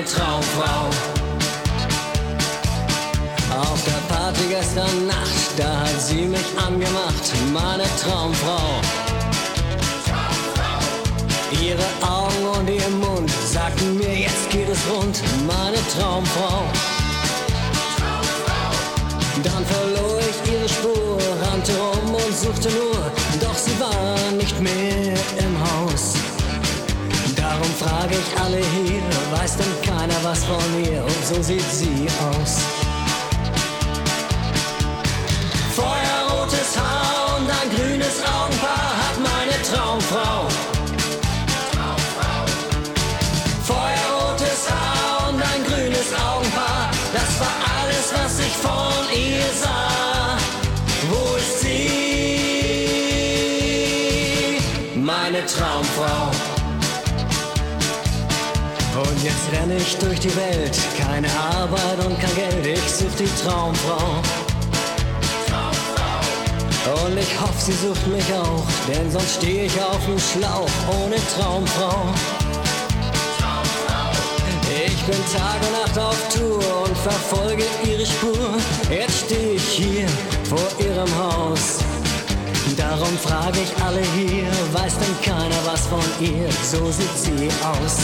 Traumfrau. Auf der Party gestern Nacht, da hat sie mich angemacht, meine Traumfrau. Ihre Augen und ihr Mund sagten mir, jetzt geht es rund, meine Traumfrau. Dann verlor ich ihre Spur, rannte rum und suchte nur, doch sie war nicht mehr im Haus. Darum frage ich alle hier, weiß denn keiner was von ihr, und so sieht sie aus. Feuerrotes Haar und ein grünes Augenpaar hat meine Traumfrau. Feuerrotes Haar und ein grünes Augenpaar, das war alles, was ich von ihr sah. Wo ist sie? Meine Traumfrau. Und jetzt renne ich durch die Welt, keine Arbeit und kein Geld, ich such die Traumfrau. Und ich hoffe, sie sucht mich auch, denn sonst stehe ich auf dem Schlauch ohne Traumfrau. Ich bin Tag und Nacht auf Tour und verfolge ihre Spur. Jetzt stehe ich hier vor ihrem Haus. Darum frage ich alle hier, weiß denn keiner was von ihr, so sieht sie aus.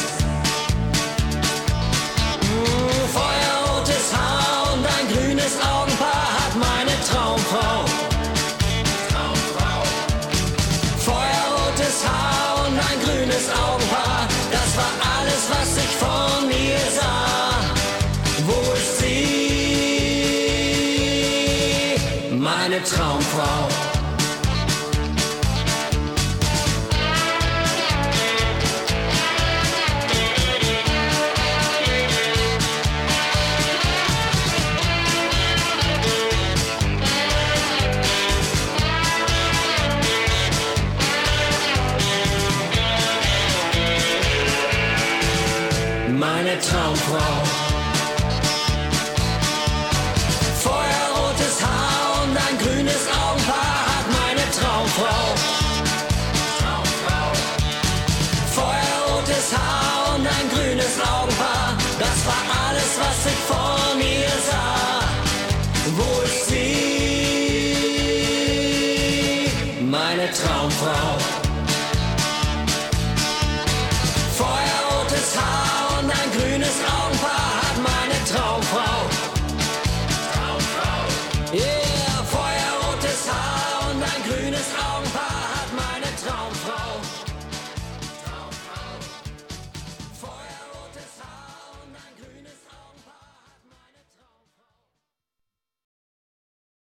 Feuerrotes Haar und ein grünes Augenpaar hat meine Traumfrau. Feuerrotes Haar und ein grünes Augenpaar, das war alles, was ich von ihr sah. Wo ist sie? Meine Traumfrau. Meine Traumfrau.